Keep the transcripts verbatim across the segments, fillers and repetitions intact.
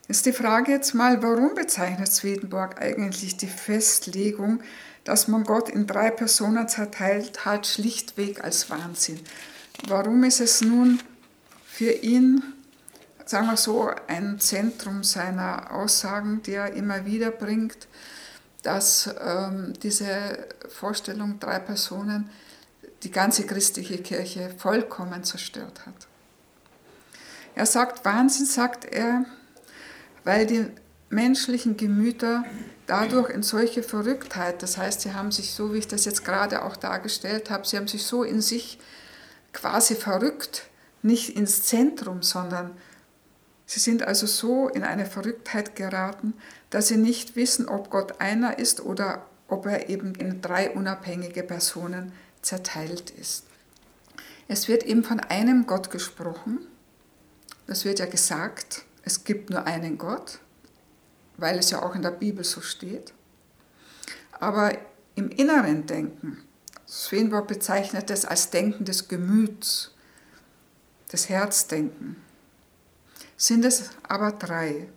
Ist die Frage jetzt mal, warum bezeichnet Swedenborg eigentlich die Festlegung, dass man Gott in drei Personen zerteilt hat, schlichtweg als Wahnsinn? Warum ist es nun für ihn, sagen wir so, ein Zentrum seiner Aussagen, die er immer wieder bringt, dass ähm, diese Vorstellung drei Personen die ganze christliche Kirche vollkommen zerstört hat? Er sagt, Wahnsinn, sagt er, weil die menschlichen Gemüter dadurch in solche Verrücktheit, das heißt, sie haben sich so, wie ich das jetzt gerade auch dargestellt habe, sie haben sich so in sich quasi verrückt, nicht ins Zentrum, sondern sie sind also so in eine Verrücktheit geraten, dass sie nicht wissen, ob Gott einer ist oder ob er eben in drei unabhängige Personen zerteilt ist. Es wird eben von einem Gott gesprochen, das wird ja gesagt, es gibt nur einen Gott, weil es ja auch in der Bibel so steht. Aber im inneren Denken, Swedenborg bezeichnet es als Denken des Gemüts, das Herzdenken, sind es aber drei.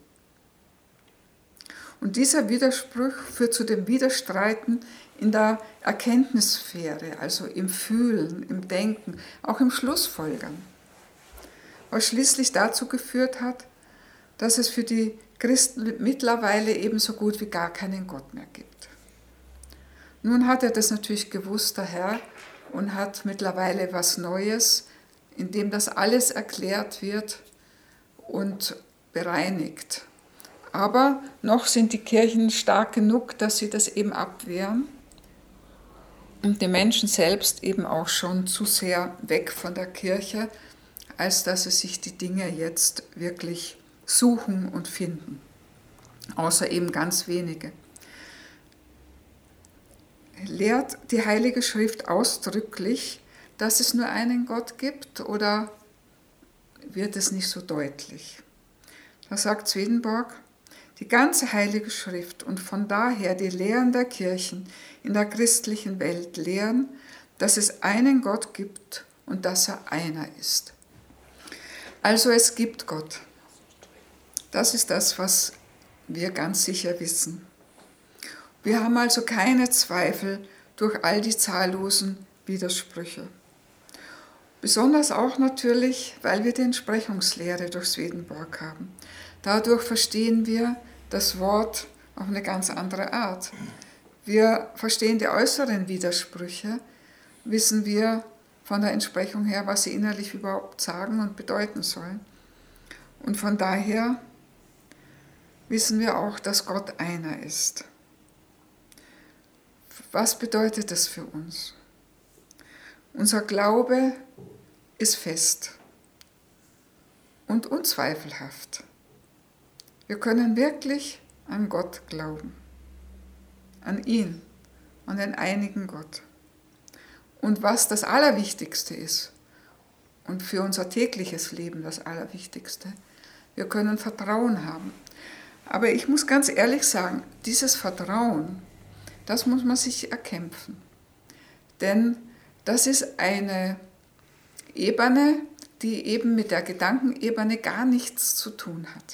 Und dieser Widerspruch führt zu dem Widerstreiten in der Erkenntnissphäre, also im Fühlen, im Denken, auch im Schlussfolgern, was schließlich dazu geführt hat, dass es für die Christen mittlerweile eben so gut wie gar keinen Gott mehr gibt. Nun hat er das natürlich gewusst, der Herr, und hat mittlerweile was Neues, in dem das alles erklärt wird und bereinigt. Aber noch sind die Kirchen stark genug, dass sie das eben abwehren und die Menschen selbst eben auch schon zu sehr weg von der Kirche, als dass sie sich die Dinge jetzt wirklich suchen und finden, außer eben ganz wenige. Lehrt die Heilige Schrift ausdrücklich, dass es nur einen Gott gibt, oder wird es nicht so deutlich? Da sagt Swedenborg, die ganze Heilige Schrift und von daher die Lehren der Kirchen in der christlichen Welt lehren, dass es einen Gott gibt und dass er einer ist. Also es gibt Gott. Das ist das, was wir ganz sicher wissen. Wir haben also keine Zweifel durch all die zahllosen Widersprüche. Besonders auch natürlich, weil wir die Entsprechungslehre durch Swedenborg haben. Dadurch verstehen wir das Wort auf eine ganz andere Art. Wir verstehen die äußeren Widersprüche, wissen wir von der Entsprechung her, was sie innerlich überhaupt sagen und bedeuten sollen. Und von daher wissen wir auch, dass Gott einer ist. Was bedeutet das für uns? Unser Glaube ist fest und unzweifelhaft. Wir können wirklich an Gott glauben, an ihn, an den einigen Gott. Und was das Allerwichtigste ist, und für unser tägliches Leben das Allerwichtigste, wir können Vertrauen haben. Aber ich muss ganz ehrlich sagen, dieses Vertrauen, das muss man sich erkämpfen. Denn das ist eine Ebene, die eben mit der Gedankenebene gar nichts zu tun hat.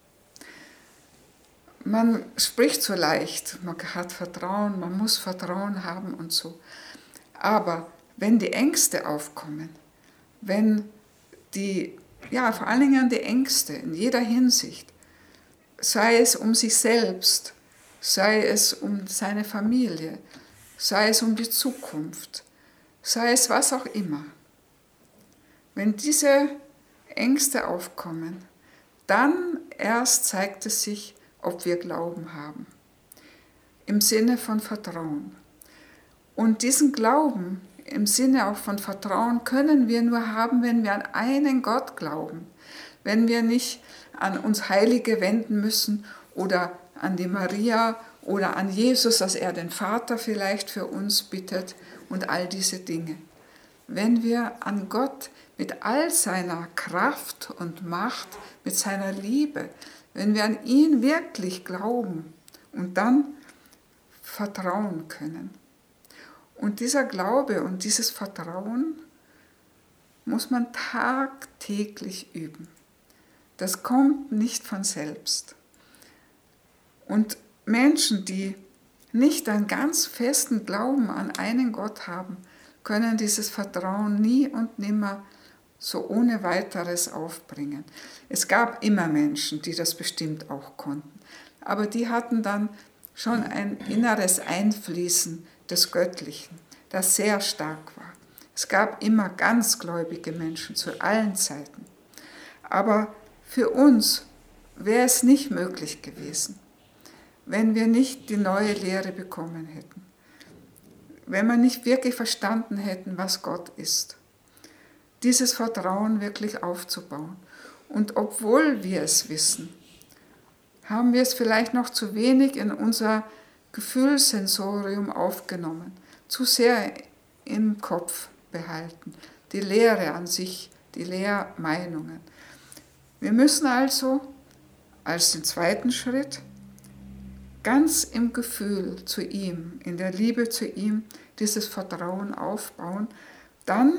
Man spricht so leicht, man hat Vertrauen, man muss Vertrauen haben und so. Aber wenn die Ängste aufkommen, wenn die, ja, vor allen Dingen die Ängste in jeder Hinsicht, sei es um sich selbst, sei es um seine Familie, sei es um die Zukunft, sei es was auch immer. Wenn diese Ängste aufkommen, dann erst zeigt es sich, ob wir Glauben haben, im Sinne von Vertrauen. Und diesen Glauben im Sinne auch von Vertrauen können wir nur haben, wenn wir an einen Gott glauben, wenn wir nicht an uns Heilige wenden müssen oder an die Maria oder an Jesus, dass er den Vater vielleicht für uns bittet und all diese Dinge. Wenn wir an Gott mit all seiner Kraft und Macht, mit seiner Liebe, wenn wir an ihn wirklich glauben und dann vertrauen können. Und dieser Glaube und dieses Vertrauen muss man tagtäglich üben. Das kommt nicht von selbst. Und Menschen, die nicht einen ganz festen Glauben an einen Gott haben, können dieses Vertrauen nie und nimmer so ohne weiteres aufbringen. Es gab immer Menschen, die das bestimmt auch konnten, aber die hatten dann schon ein inneres Einfließen des Göttlichen, das sehr stark war. Es gab immer ganz gläubige Menschen zu allen Zeiten. Aber für uns wäre es nicht möglich gewesen, wenn wir nicht die neue Lehre bekommen hätten, wenn wir nicht wirklich verstanden hätten, was Gott ist, dieses Vertrauen wirklich aufzubauen. Und obwohl wir es wissen, haben wir es vielleicht noch zu wenig in unser Gefühlssensorium aufgenommen, zu sehr im Kopf behalten, die Lehre an sich, die Lehrmeinungen. Wir müssen also als den zweiten Schritt ganz im Gefühl zu ihm, in der Liebe zu ihm, dieses Vertrauen aufbauen. Dann,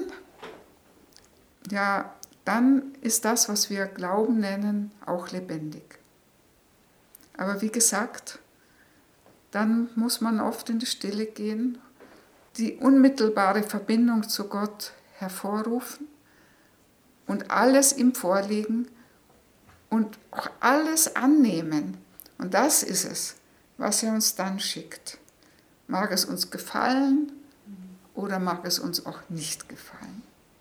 ja, dann ist das, was wir Glauben nennen, auch lebendig. Aber wie gesagt, dann muss man oft in die Stille gehen, die unmittelbare Verbindung zu Gott hervorrufen und alles ihm vorlegen und auch alles annehmen. Und das ist es, was er uns dann schickt. Mag es uns gefallen oder mag es uns auch nicht gefallen.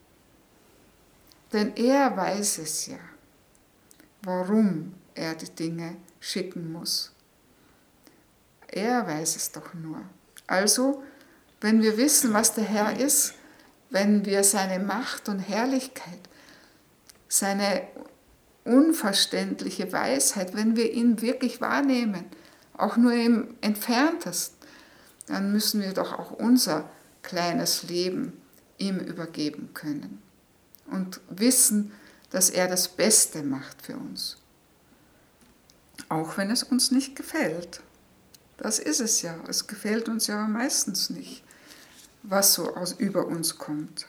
Denn er weiß es ja, warum er die Dinge schicken muss. Er weiß es doch nur. Also, wenn wir wissen, was der Herr ist, wenn wir seine Macht und Herrlichkeit, seine unverständliche Weisheit, wenn wir ihn wirklich wahrnehmen, auch nur im Entferntesten, dann müssen wir doch auch unser kleines Leben ihm übergeben können und wissen, dass er das Beste macht für uns. Auch wenn es uns nicht gefällt. Das ist es ja. Es gefällt uns ja meistens nicht, was so aus, über uns kommt.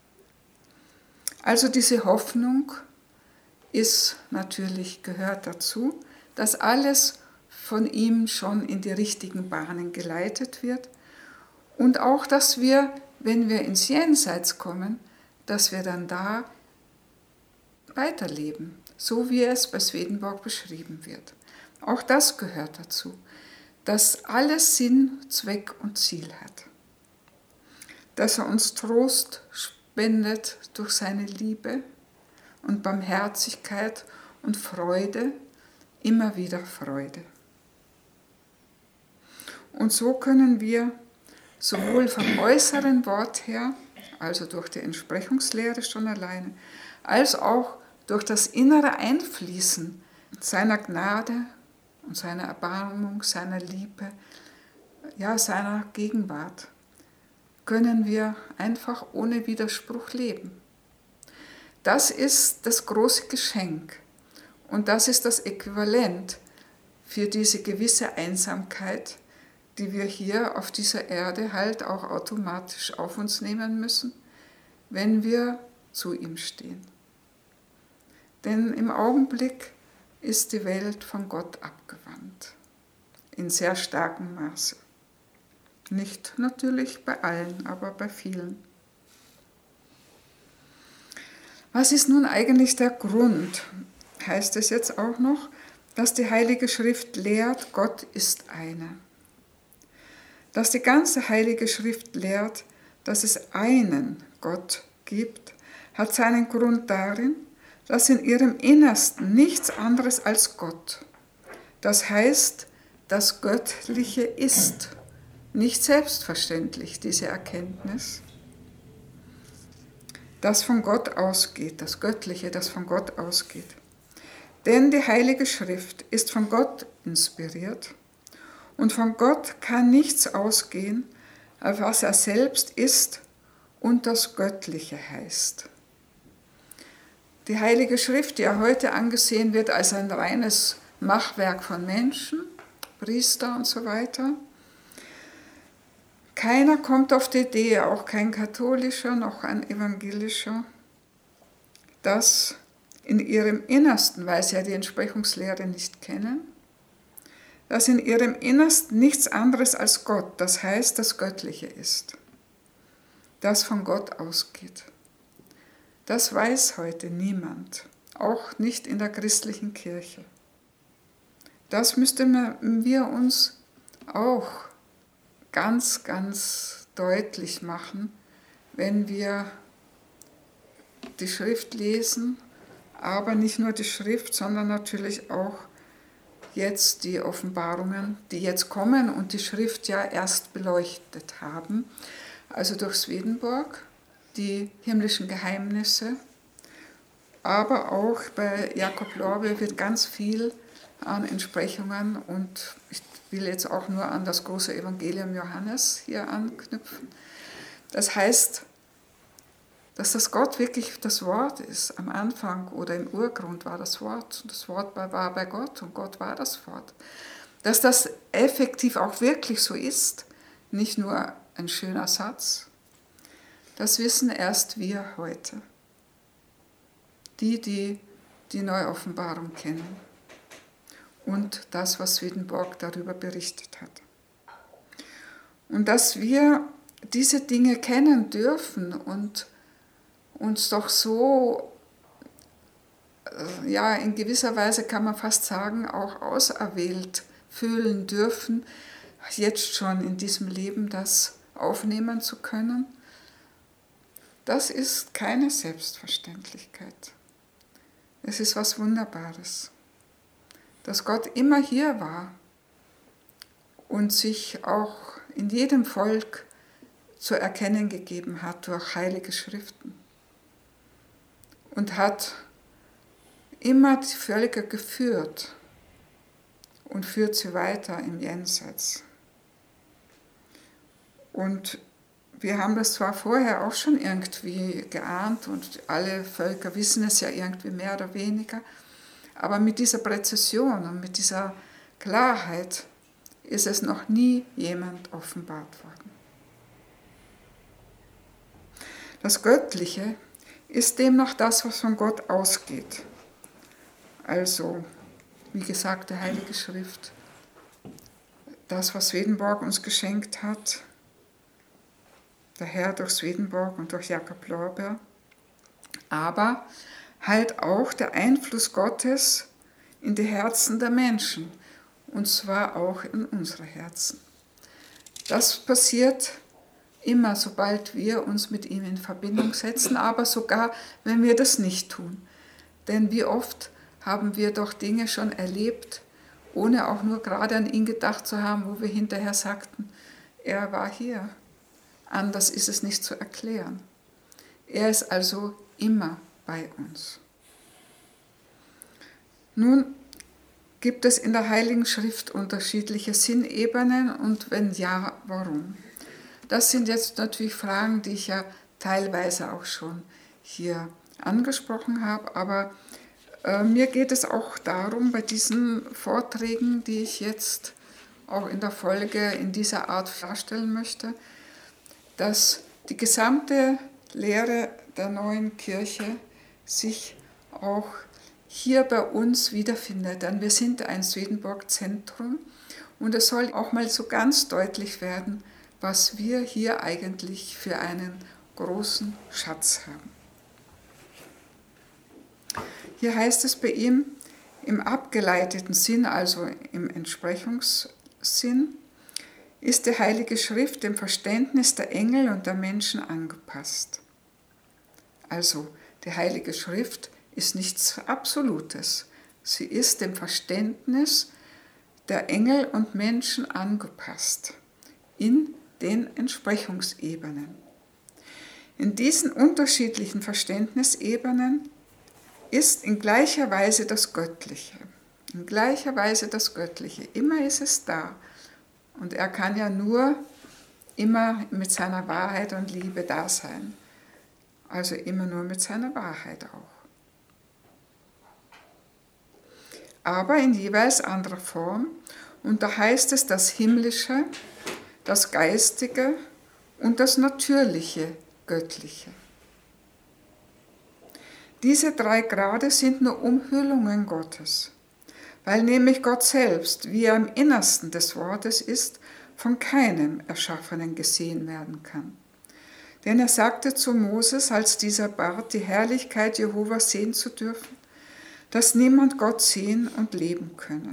Also diese Hoffnung ist natürlich, gehört dazu, dass alles von ihm schon in die richtigen Bahnen geleitet wird und auch, dass wir, wenn wir ins Jenseits kommen, dass wir dann da weiterleben, so wie es bei Swedenborg beschrieben wird. Auch das gehört dazu, dass alles Sinn, Zweck und Ziel hat. Dass er uns Trost spendet durch seine Liebe und Barmherzigkeit und Freude, immer wieder Freude. Und so können wir sowohl vom äußeren Wort her, also durch die Entsprechungslehre schon alleine, als auch durch das innere Einfließen seiner Gnade und seiner Erbarmung, seiner Liebe, ja, seiner Gegenwart, können wir einfach ohne Widerspruch leben. Das ist das große Geschenk und das ist das Äquivalent für diese gewisse Einsamkeit, die wir hier auf dieser Erde halt auch automatisch auf uns nehmen müssen, wenn wir zu ihm stehen. Denn im Augenblick ist die Welt von Gott abgewandt, in sehr starkem Maße. Nicht natürlich bei allen, aber bei vielen. Was ist nun eigentlich der Grund, heißt es jetzt auch noch, dass die Heilige Schrift lehrt, Gott ist einer. Dass die ganze Heilige Schrift lehrt, dass es einen Gott gibt, hat seinen Grund darin, dass in ihrem Innersten nichts anderes als Gott, das heißt, das Göttliche ist, nicht selbstverständlich, diese Erkenntnis, das von Gott ausgeht, das Göttliche, das von Gott ausgeht. Denn die Heilige Schrift ist von Gott inspiriert und von Gott kann nichts ausgehen, als was er selbst ist und das Göttliche heißt. Die Heilige Schrift, die ja heute angesehen wird als ein reines Machwerk von Menschen, Priester und so weiter, keiner kommt auf die Idee, auch kein katholischer noch ein evangelischer, dass in ihrem Innersten, weil sie ja die Entsprechungslehre nicht kennen, dass in ihrem Innersten nichts anderes als Gott, das heißt das Göttliche ist, das von Gott ausgeht. Das weiß heute niemand, auch nicht in der christlichen Kirche. Das müssten wir uns auch ganz, ganz deutlich machen, wenn wir die Schrift lesen, aber nicht nur die Schrift, sondern natürlich auch jetzt die Offenbarungen, die jetzt kommen und die Schrift ja erst beleuchtet haben, also durch Swedenborg, die himmlischen Geheimnisse, aber auch bei Jakob Lorber wird ganz viel an Entsprechungen und ich will jetzt auch nur an das große Evangelium Johannes hier anknüpfen. Das heißt, dass das Gott wirklich das Wort ist. Am Anfang oder im Urgrund war das Wort. Das Wort war bei Gott und Gott war das Wort. Dass das effektiv auch wirklich so ist, nicht nur ein schöner Satz, das wissen erst wir heute. Die, die die Neuoffenbarung kennen und das, was Swedenborg darüber berichtet hat. Und dass wir diese Dinge kennen dürfen und uns doch so, ja, in gewisser Weise kann man fast sagen, auch auserwählt fühlen dürfen, jetzt schon in diesem Leben das aufnehmen zu können, das ist keine Selbstverständlichkeit. Es ist was Wunderbares, dass Gott immer hier war und sich auch in jedem Volk zu erkennen gegeben hat durch heilige Schriften und hat immer die Völker geführt und führt sie weiter im Jenseits. Und wir haben das zwar vorher auch schon irgendwie geahnt und alle Völker wissen es ja irgendwie mehr oder weniger, aber mit dieser Präzision und mit dieser Klarheit ist es noch nie jemand offenbart worden. Das Göttliche ist demnach das, was von Gott ausgeht. Also, wie gesagt, die Heilige Schrift, das, was Swedenborg uns geschenkt hat, der Herr durch Swedenborg und durch Jakob Lorber, aber halt auch der Einfluss Gottes in die Herzen der Menschen, und zwar auch in unsere Herzen. Das passiert immer, sobald wir uns mit ihm in Verbindung setzen, aber sogar, wenn wir das nicht tun. Denn wie oft haben wir doch Dinge schon erlebt, ohne auch nur gerade an ihn gedacht zu haben, wo wir hinterher sagten, er war hier. Anders ist es nicht zu erklären. Er ist also immer bei uns. Nun gibt es in der Heiligen Schrift unterschiedliche Sinnebenen und wenn ja, warum? Das sind jetzt natürlich Fragen, die ich ja teilweise auch schon hier angesprochen habe, aber äh, mir geht es auch darum, bei diesen Vorträgen, die ich jetzt auch in der Folge in dieser Art darstellen möchte, dass die gesamte Lehre der neuen Kirche sich auch hier bei uns wiederfindet. Denn wir sind ein Swedenborg-Zentrum und es soll auch mal so ganz deutlich werden, was wir hier eigentlich für einen großen Schatz haben. Hier heißt es bei ihm im abgeleiteten Sinn, also im Entsprechungssinn, ist die Heilige Schrift dem Verständnis der Engel und der Menschen angepasst. Also die Heilige Schrift ist nichts Absolutes. Sie ist dem Verständnis der Engel und Menschen angepasst in den Entsprechungsebenen. In diesen unterschiedlichen Verständnisebenen ist in gleicher Weise das Göttliche. In gleicher Weise das Göttliche. Immer ist es da. Und er kann ja nur immer mit seiner Wahrheit und Liebe da sein. Also immer nur mit seiner Wahrheit auch. Aber in jeweils anderer Form. Und da heißt es das Himmlische, das Geistige und das Natürliche, Göttliche. Diese drei Grade sind nur Umhüllungen Gottes, weil nämlich Gott selbst, wie er im Innersten des Wortes ist, von keinem Erschaffenen gesehen werden kann. Denn er sagte zu Moses, als dieser bat, die Herrlichkeit Jehovas sehen zu dürfen, dass niemand Gott sehen und leben könne.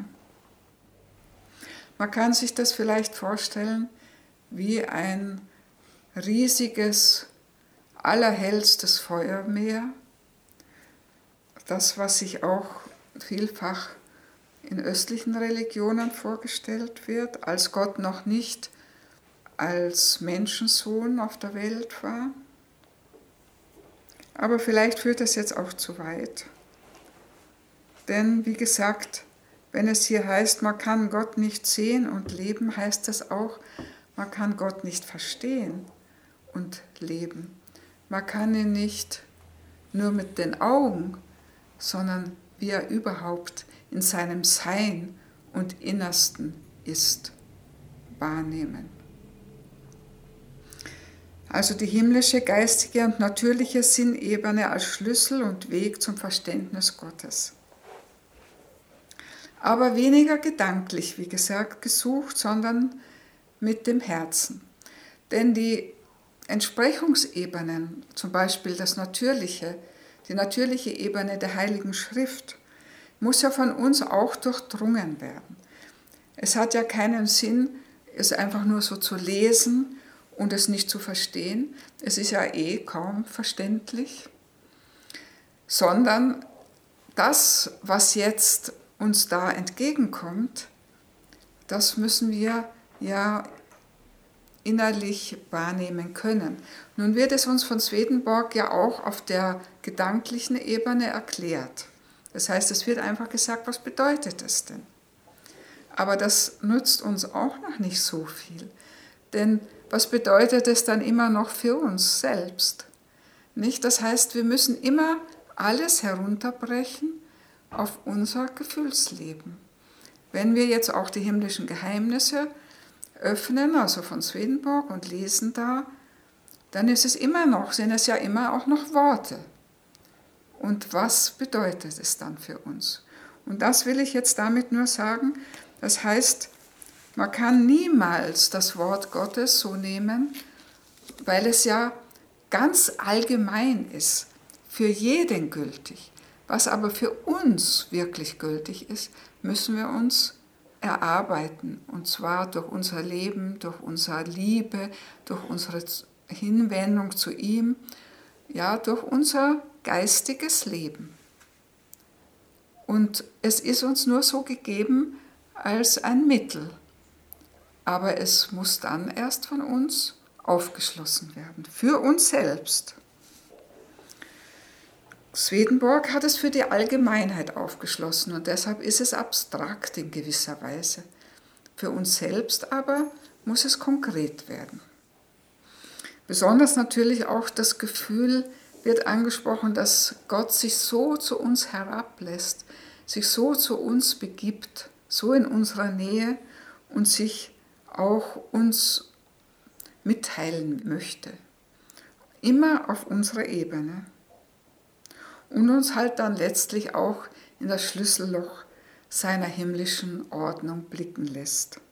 Man kann sich das vielleicht vorstellen wie ein riesiges, allerhellstes Feuermeer, das, was sich auch vielfach in östlichen Religionen vorgestellt wird, als Gott noch nicht als Menschensohn auf der Welt war. Aber vielleicht führt das jetzt auch zu weit. Denn wie gesagt, wenn es hier heißt, man kann Gott nicht sehen und leben, heißt das auch, man kann Gott nicht verstehen und leben. Man kann ihn nicht nur mit den Augen, sondern wie er überhaupt in seinem Sein und Innersten ist, wahrnehmen. Also die himmlische, geistige und natürliche Sinnebene als Schlüssel und Weg zum Verständnis Gottes. Aber weniger gedanklich, wie gesagt, gesucht, sondern mit dem Herzen. Denn die Entsprechungsebenen, zum Beispiel das Natürliche, die natürliche Ebene der Heiligen Schrift, muss ja von uns auch durchdrungen werden. Es hat ja keinen Sinn, es einfach nur so zu lesen und es nicht zu verstehen. Es ist ja eh kaum verständlich. Sondern das, was jetzt uns da entgegenkommt, das müssen wir ja innerlich wahrnehmen können. Nun wird es uns von Swedenborg ja auch auf der gedanklichen Ebene erklärt. Das heißt, es wird einfach gesagt, was bedeutet es denn? Aber das nützt uns auch noch nicht so viel. Denn was bedeutet es dann immer noch für uns selbst? Nicht? Das heißt, wir müssen immer alles herunterbrechen auf unser Gefühlsleben. Wenn wir jetzt auch die himmlischen Geheimnisse öffnen, also von Swedenborg, und lesen da, dann ist es immer noch, sind es ja immer auch noch Worte. Und was bedeutet es dann für uns? Und das will ich jetzt damit nur sagen. Das heißt, man kann niemals das Wort Gottes so nehmen, weil es ja ganz allgemein ist, für jeden gültig. Was aber für uns wirklich gültig ist, müssen wir uns erarbeiten. Und zwar durch unser Leben, durch unsere Liebe, durch unsere Hinwendung zu ihm, ja, durch unser geistiges Leben. Und es ist uns nur so gegeben als ein Mittel. Aber es muss dann erst von uns aufgeschlossen werden, für uns selbst. Swedenborg hat es für die Allgemeinheit aufgeschlossen und deshalb ist es abstrakt in gewisser Weise. Für uns selbst aber muss es konkret werden. Besonders natürlich auch das Gefühl wird angesprochen, dass Gott sich so zu uns herablässt, sich so zu uns begibt, so in unserer Nähe und sich auch uns mitteilen möchte. Immer auf unserer Ebene. Und uns halt dann letztlich auch in das Schlüsselloch seiner himmlischen Ordnung blicken lässt.